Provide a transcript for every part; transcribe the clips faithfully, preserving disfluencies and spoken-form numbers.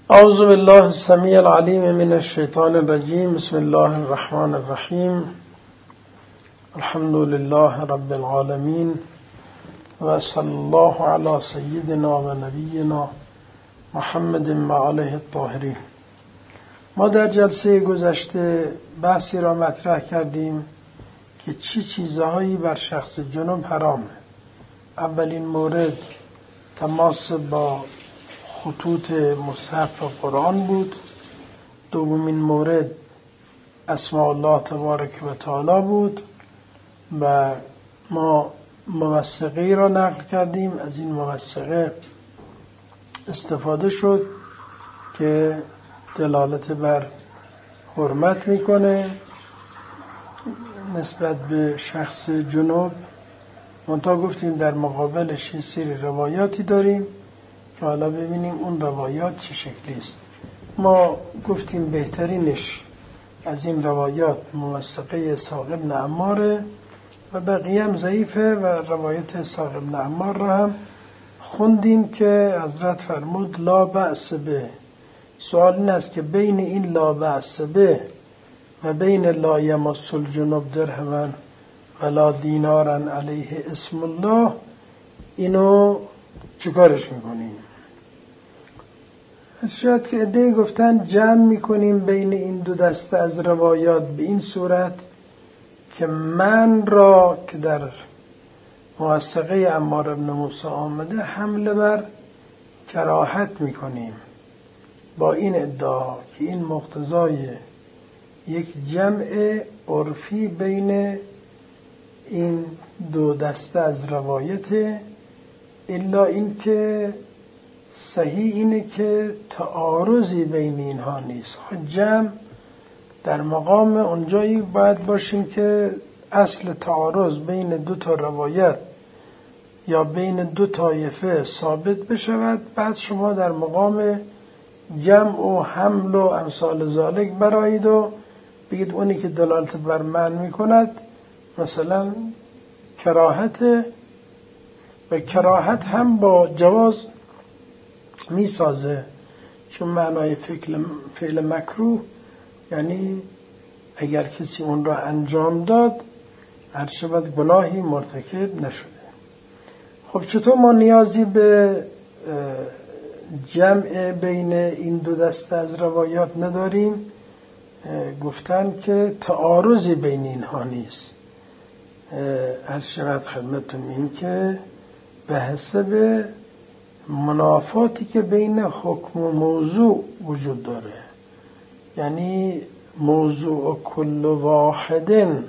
اعوذ بالله السمیع العلیم من الشیطان الرجیم. بسم الله الرحمن الرحیم. الحمد لله رب العالمین و صلی الله علی سیدنا و نبینا محمد و آله الطاهرین. ما در جلسه گذشته بحثی را مطرح کردیم که چی چیزهایی بر شخص جنوب حرامه. اولین مورد تماس با خطوط مصحف و قرآن بود. دومین مورد اسماء الله تبارک و تعالی بود و ما موثقی را نقل کردیم. از این موثقه استفاده شد که دلالت بر حرمت میکنه نسبت به شخص جنوب. منتها گفتیم در مقابلش یه سری روایاتی داریم که حالا ببینیم اون روایات چه شکلی است. ما گفتیم بهترینش از این روایات موثقه اسحاق بن عماره و بقیه هم ضعیفه و روایت اسحاق بن عمار را هم خوندیم که حضرت فرمود لا بأس به. سوال این است که بین این لا بأس به و بین لا یمس الجنوب درهما ولا دینارا علیه اسم الله اینو چیکارش میکنیم؟ شاید که عده‌ای گفتن جمع میکنیم بین این دو دسته از روایات به این صورت که من را که در موثقه عمار بن موسی آمده حمله بر کراهت میکنیم با این ادعا که این مقتضای یک جمع عرفی بین این دو دسته از روایت، الا این که صحیح اینه که تعارضی بین اینها نیست. خود جمع در مقام اونجایی باید باشیم که اصل تعارض بین دو تا روایت یا بین دو طایفه ثابت بشود، بعد شما در مقام جمع و حمل و امثال ذالک برایید و بگید اونی که دلالت بر معنی میکند مثلا کراهت، و کراهت هم با جواز میسازه چون معنای فعل مکروه یعنی اگر کسی اون را انجام داد هر شود گناهی مرتکب نشده. خب چطور ما نیازی به جمع بین این دو دسته از روایات نداریم؟ گفتن که تعارضی بین اینها نیست. هر شود خدمتون این که به حسب منافاتی که بین حکم و موضوع وجود داره، یعنی موضوع کل واحد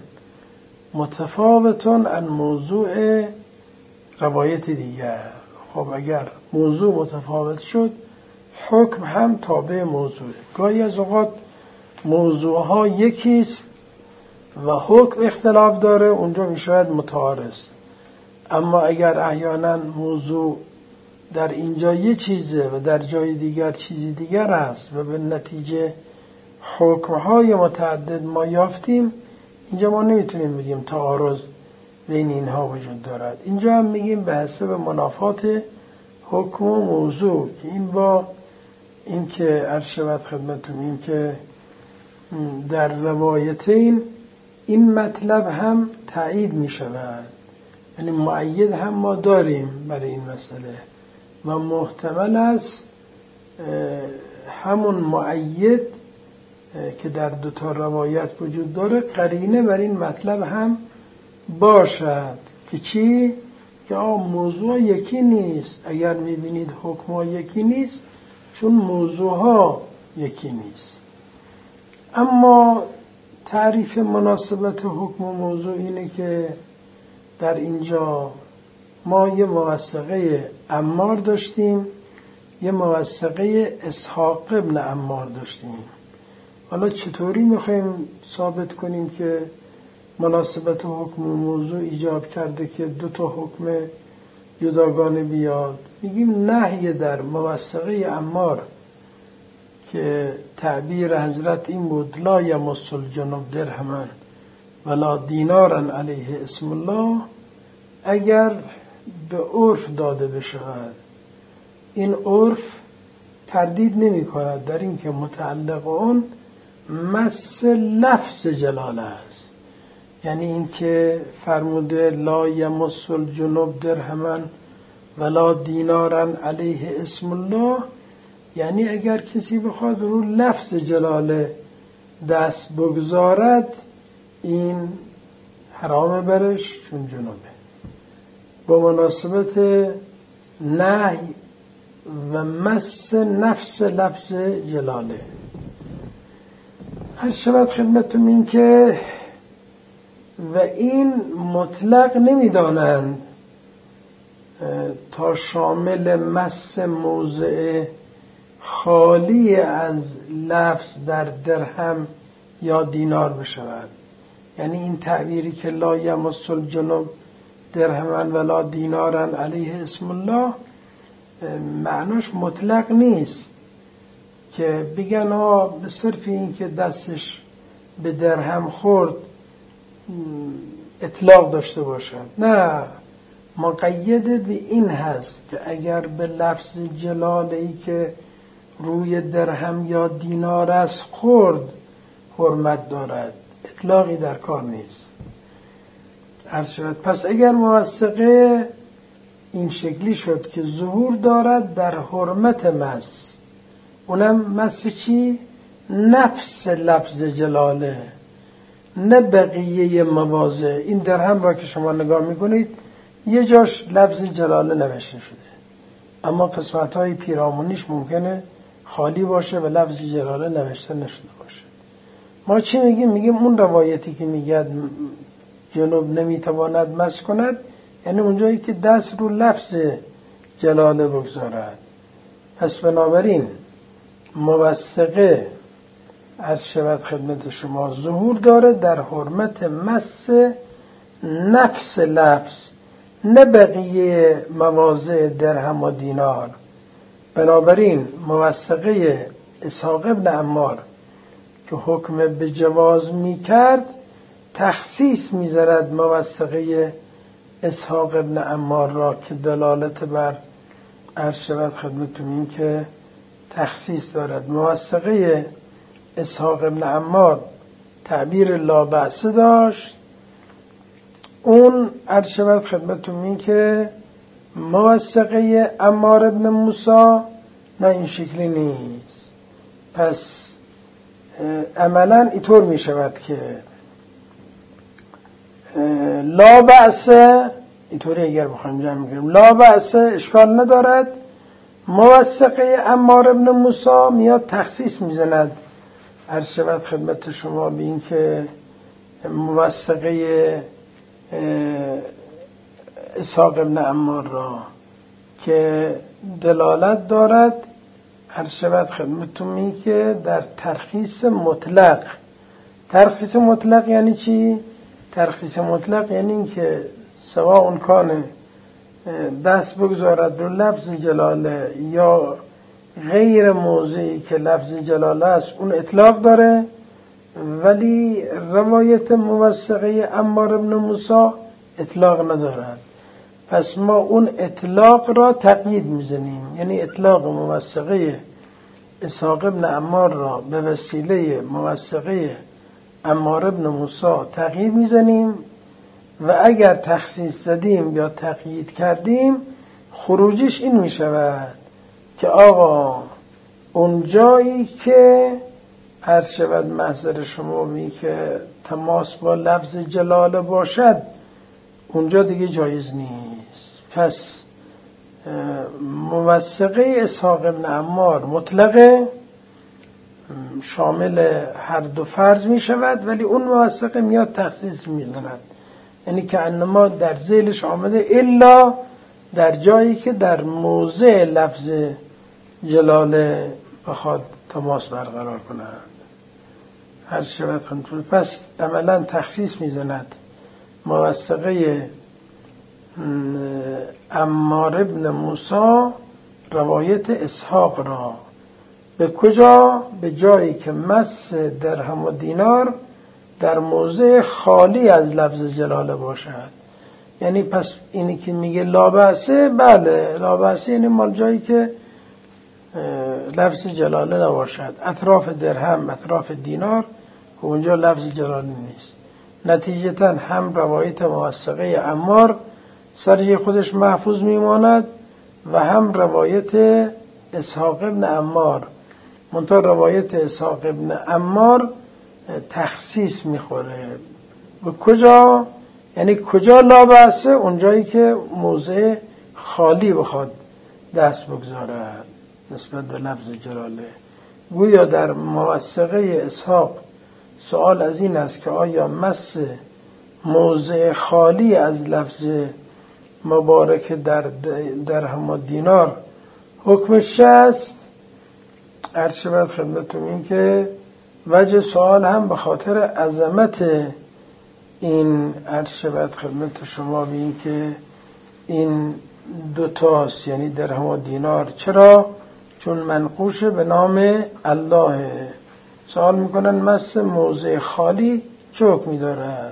متفاوتون عن موضوع روایت دیگر. خب اگر موضوع متفاوت شد حکم هم تابع موضوع. گاهی از اوقات موضوعها یکیست و حکم اختلاف داره، اونجا میشود متعارض. اما اگر احیانا موضوع در اینجا یه چیزه و در جای دیگر چیزی دیگر است و به نتیجه حکمهای متعدد ما یافتیم، اینجا ما نمیتونیم بگیم تعارض بین اینها وجود دارد. اینجا هم میگیم به حسب منافات حکم و موضوع که این با این که عرض شود خدمتون این که در روایتین این مطلب هم تایید می شود، یعنی مؤید هم ما داریم برای این مسئله و محتمل است همون مؤید که در دو تا روایت وجود داره قرینه بر این مطلب هم باشد که چی؟ که آه موضوع یکی نیست. اگر می بینید حکم یکی نیست چون موضوع ها یکی نیست. اما تعریف مناسبت حکم و موضوع اینه که در اینجا ما یه موثقه عمار داشتیم، یه موثقه اسحاق بن عمار داشتیم. حالا چطوری میخوایم ثابت کنیم که مناسبت حکم و موضوع ایجاب کرده که دو تا حکم جداگانه بیاد؟ میگیم نهی در موثقه عمار که تعبیر حضرت این بود لا یمس الجنوب درهما ولا دینارا علیه اسم الله، اگر به عرف داده بشود این عرف تردید نمی کند در این که متعلق اون مس لفظ جلاله است. یعنی اینکه فرموده لا یمس الجنوب درهما ولا دینارا علیه اسم الله، یعنی اگر کسی بخواد رو لفظ جلاله دست بگذارد این حرام برش چون جنوبه. با مناسبت نهی و مس نفس لفظ جلاله. هر شود خدمتتون این که و این مطلق نمیدانند تا شامل مس موضع خالی از لفظ در درهم یا دینار بشود. یعنی این تعبیری که لا یمس الجنوب درهما ولا دینارا علیه اسم الله معناش مطلق نیست که بگن ها به صرف این که دستش به درهم خورد اطلاق داشته باشد. نه، مقید به این هست که اگر به لفظ جلاله‌ای که روی درهم یا دینار است خورد حرمت دارد، اطلاقی در کار نیست. عرض شود پس اگر موثقه این شکلی شد که ظهور دارد در حرمت مس، اونم مس چی؟ نفس لفظ جلاله، نه بقیه مواضع. این درهم را که شما نگاه میکنید یه جاش لفظ جلاله نوشته شده، اما قسمت های پیرامونیش ممکنه خالی باشه و لفظ جلاله نوشته نشده باشه. ما چی میگیم؟ میگیم اون روایتی که میگه جنوب نمیتواند مس کند، یعنی اونجایی که دست رو لفظ جلاله بگذارد. پس بنابراین موثقه عرض شود خدمت شما ظهور داره در حرمت مس نفس لفظ، نه بقیه مواضع درهم و دینار. بنابراین موثقه اسحاق ابن عمار که حکم به جواز می کرد تخصیص می زند موثقه اسحاق ابن عمار را که دلالت بر عرض شود خدمتون این که تخصیص دارد. موثقه اسحاق ابن عمار تعبیر لا بأس داشت، اون عرض شود خدمتون این که موثقه عمار ابن موسی نه این شکلی نیست. پس عملا اینطور می شود که لا بأس، اینطوری اگر بخوایم جمع میگیم لا بأس اشکال ندارد، موثقه عمار ابن موسی میاد تخصیص میزند. عرض شود خدمت شما به این که موثقه اسحاق ابن عمار را که دلالت دارد عرض شود خدمتون این که در ترخیص مطلق. ترخیص مطلق یعنی چی؟ ترخیص مطلق یعنی این که سواء اون کانه دست بگذارد رو لفظ جلاله یا غیر موضعی که لفظ جلاله است اون اطلاق داره، ولی روایت موثقه عمار ابن موسی اطلاق ندارد. پس ما اون اطلاق را تقیید میزنیم، یعنی اطلاق موثقه اسحاق ابن عمار را به وسیله موثقه عمار ابن موسی تقیید میزنیم و اگر تخصیص زدیم یا تقیید کردیم خروجش این میشود که آقا اون جایی که عرض شود محضر شما می که تماس با لفظ جلاله باشد اونجا دیگه جایز نیست. پس موثقه اسحاق ابن عمار مطلقه، شامل هر دو فرض می شود، ولی اون موثقه میاد تخصیص می دارد، یعنی که انما در ذیلش آمده الا در جایی که در موضع لفظ جلاله بخواد تماس برقرار کنند. هر شود خندفور. پس عملا تخصیص میزند موثقه عمار ابن موسی روایت اسحاق را به کجا؟ به جایی که مس درهم و دینار در موضع خالی از لفظ جلاله باشد. یعنی پس اینی که میگه لا بأسه، بله لا بأسه یعنی مال جایی که لفظ جلاله نباشد، اطراف درهم اطراف دینار که اونجا لفظ جلاله نیست. نتیجتا هم روایت موثقه عمار سر خودش محفوظ میماند و هم روایت اسحاق ابن عمار، منتها روایت اسحاق ابن عمار تخصیص میخوره. به کجا؟ یعنی کجا لا بأسه؟ اونجایی که موضع خالی بخواد دست بگذارد نسبت به لفظ جلاله. گویا در موثقه اسحاق سوال از این است که آیا مس موضع خالی از لفظ مبارک در درهم و دینار حکمش است؟ عرض شود خدمتتون این که وجه سوال هم به خاطر عظمت این عرض شود خدمت شما به این که این دوتاست، یعنی درهم و دینار. چرا؟ چون منقوش به نام الله. سوال میکنن مس موضع خالی چه حکمی دارد؟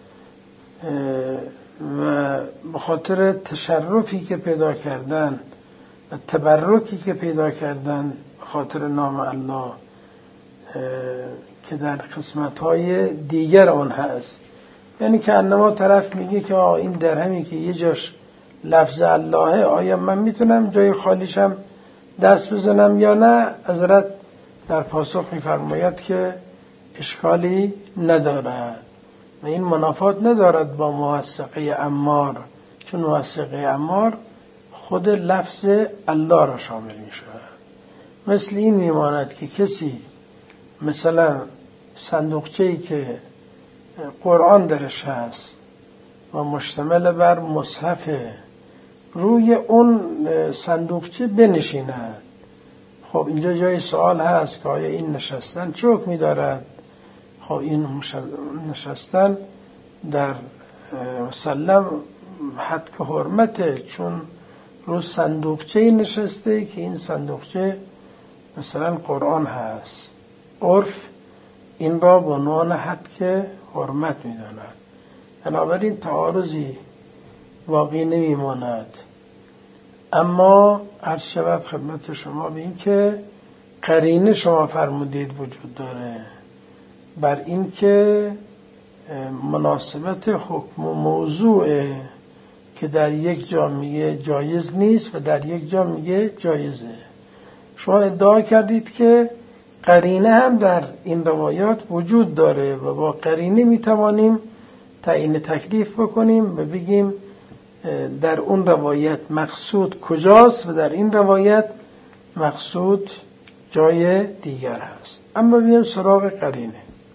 و به خاطر تشرفی که پیدا کردن و تبرکی که پیدا کردن به خاطر نام الله که در قسمت‌های دیگر آن هست، یعنی که انما طرف میگه که این درهمی که یه جاش لفظ الله، آیا من میتونم جای خالیشم دست بزنم یا نه؟ حضرت در پاسخ میفرماید که اشکالی ندارد و این منافات ندارد با موثقه عمار، چون موثقه عمار خود لفظ الله را شامل می شود. مثل این میماند که کسی مثلا صندوقچه‌ای که قرآن درش هست و مشتمل بر مصحف، روی اون صندوقچه بنشیند، خب اینجا جای سوال هست که آیا این نشستن چه حکمی دارد؟ خب این نشستن در مسلم حد که حرمته، چون رو صندوقچه نشسته که این صندوقچه مثلا قرآن هست، عرف این را به عنوان حد که حرمت می داند. بنابراین تعارضی واقعی نمی ماند. اما عرض شود خدمت شما به این که قرینه شما فرمودید وجود داره بر این که مناسبت حکم و موضوع که در یک جا میگه جایز نیست و در یک جا میگه جایزه. شما ادعا کردید که قرینه هم در این روایات وجود داره و با قرینه میتوانیم تعیین تکلیف بکنیم و بگیم در اون روایت مقصود کجاست و در این روایت مقصود جای دیگر هست. اما بیایم سراغ قرینه.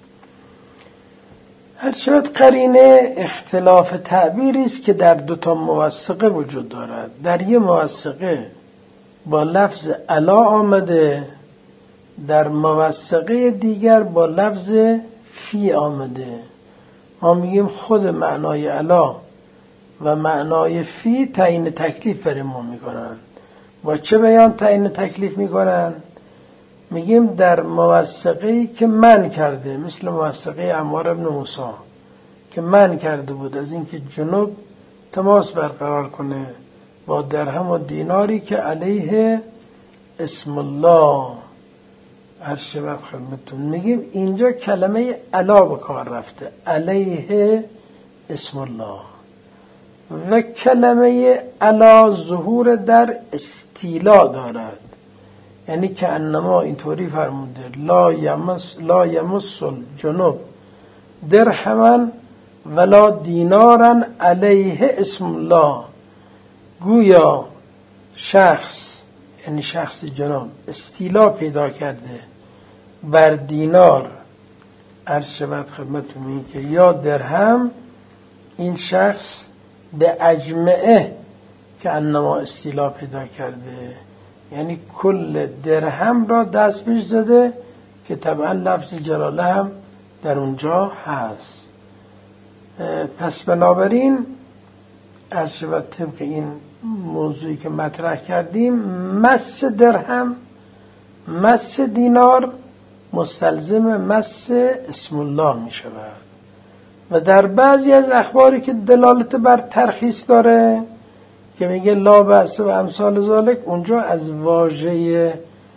هر شود قرینه اختلاف تعبیری است که در دو تا موثقه وجود دارد. در یک موثقه با لفظ الا آمده، در موثقه دیگر با لفظ فی آمده. ما میگیم خود معنای الا و معنای فی تعیین تکلیف برای ما میکنن. با چه بیان تعیین تکلیف میکنن؟ میگیم در موثقه‌ای که من کرده، مثل موثقه عمار ابن موسی که من کرده بود از اینکه جنوب تماس برقرار کنه با درهم و دیناری که علیه اسم الله عرش و خدمتون. میگیم اینجا کلمه علا به کار رفته، علیه اسم الله، و کلمه علا ظهور در استیلا دارد، یعنی که انما اینطوری فرموده لا یمس لا یمس الجنوب درهما ولا دینارا علیه اسم الله. گویا شخص، یعنی شخص جنوب، استیلا پیدا کرده بر دینار، عرض شود خدمتتون این که یا درهم، این شخص به اجمعه که انما استیلا پیدا کرده، یعنی کل درهم را دست پیش زده که طبعا لفظ جلاله هم در اونجا هست. پس بنابراین عرض شود طبق این موضوعی که مطرح کردیم، مس درهم مس دینار مستلزم مس اسم الله می شود. و در بعضی از اخباری که دلالت بر ترخیص داره که میگه لا بأس و امثال ذالک، اونجا از واژه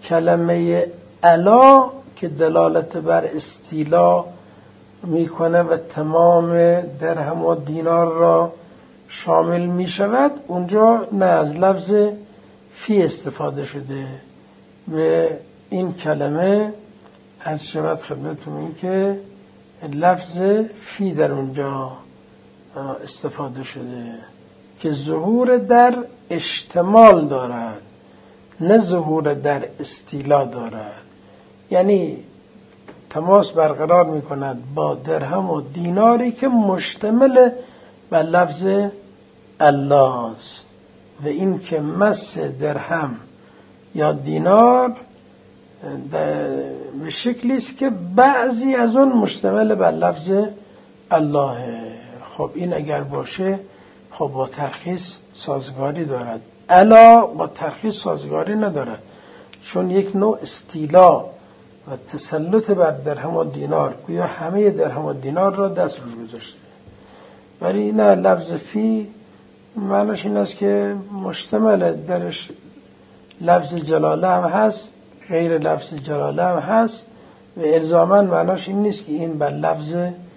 کلمه الا که دلالت بر استیلا میکنه و تمام درهم و دینار را شامل میشود، اونجا نه از لفظ فی استفاده شده. و این کلمه عرض شود خدمتتون این که لفظ فی در اونجا استفاده شده که ظهور در اشتمال دارد، نه ظهور در استیلا دارد. یعنی تماس برقرار می کند با درهم و دیناری که مشتمل بر لفظ الله است. و این که مس درهم یا دینار به شکلی است که بعضی از اون مشتمل بر لفظ الله. خب این اگر باشه خب با ترخیص سازگاری دارد. الا با ترخیص سازگاری ندارد، چون یک نوع استیلا و تسلط بر درهم و دینار، گویا همه درهم و دینار را دست روش گذاشته. ولی نه، لفظ فی معنیش این است که مشتمل درش لفظ جلاله هم هست، غیر لفظ جلاله هم هست، و الزاماً معنیش این نیست که این بر لفظ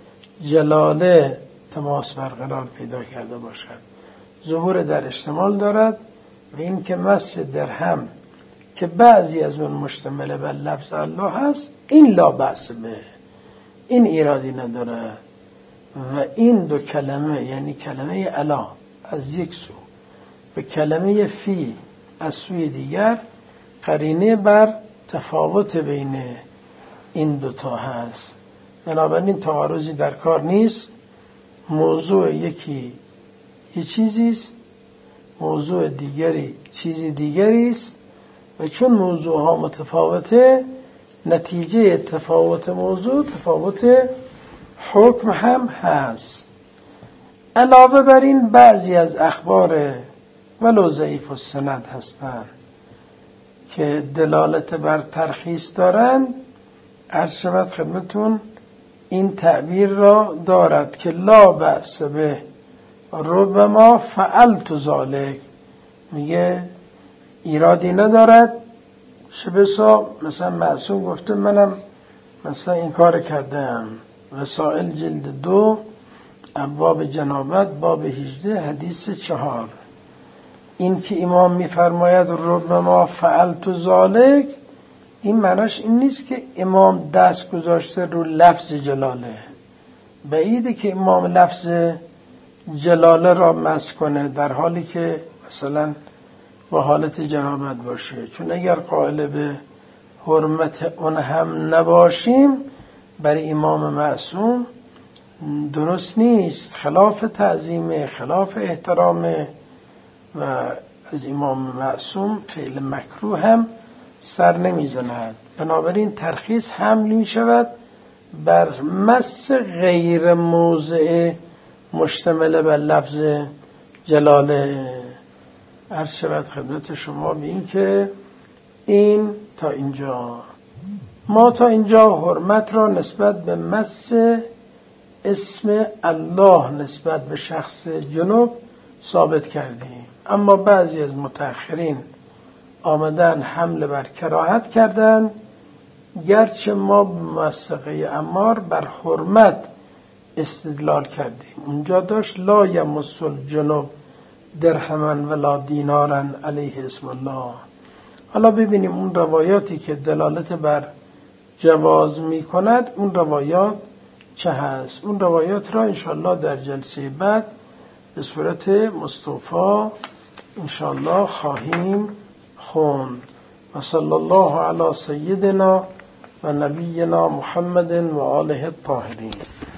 جلاله تماس برقرار پیدا کرده باشد. ظهور در اشتمال دارد. و این که مس درهم که بعضی از اون مشتمل بر لفظ الله هست، این لا بأس به، این ایرادی نداره. و این دو کلمه، یعنی کلمه الا از یک سو و کلمه فی از سوی دیگر، قرینه بر تفاوت بین این دوتا هست. بنابراین تعارضی در کار نیست. موضوع یکی یه چیزیست، موضوع دیگری چیزی دیگری است، و چون موضوع ها متفاوته، نتیجه تفاوت موضوع تفاوت حکم هم هست. علاوه بر این بعضی از اخبار ولو ضعیف السند هستند که دلالت بر ترخیص دارند. عرض شود خدمتون این تعبیر را دارد که لا بأس به ربما فعلت ذلک، میگه ایرادی ندارد، چه بسا مثلا معصوم گفته منم مثلا این کار کردم. رسائل جلد دو ابواب جنابت باب هجده حدیث چهار. این که امام میفرماید ربما فعلت ذلک، این معناش این نیست که امام دست گذاشته رو لفظ جلاله. بعیده که امام لفظ جلاله را مس کنه در حالی که مثلا با حالت جنابت باشه، چون اگر قائل به حرمت اون هم نباشیم برای امام معصوم درست نیست، خلاف تعظیم، خلاف احترام، و از امام معصوم فعل مکروه هم سر نمی زند. بنابراین ترخیص حمل می شود بر مس غیر موضع مشتمل بر لفظ جلاله. عرض شود خدمت شما به این که این تا اینجا ما تا اینجا حرمت را نسبت به مس اسم الله نسبت به شخص جنوب ثابت کردیم، اما بعضی از متأخرین آمدن حمل بر کراهت کردن، گرچه ما موثقه عمار بر حرمت استدلال کردیم. اونجا داشت لا یمس الجنوب درهما ولا دینارا علیه اسم الله. حالا ببینیم اون روایاتی که دلالت بر جواز می کند اون روایات چه هست. اون روایات را انشاءالله در جلسه بعد به صورت مستوفا انشاءالله خواهیم خوند. و صلی الله علی سیدنا و نبینا محمد و آله الطاهرین.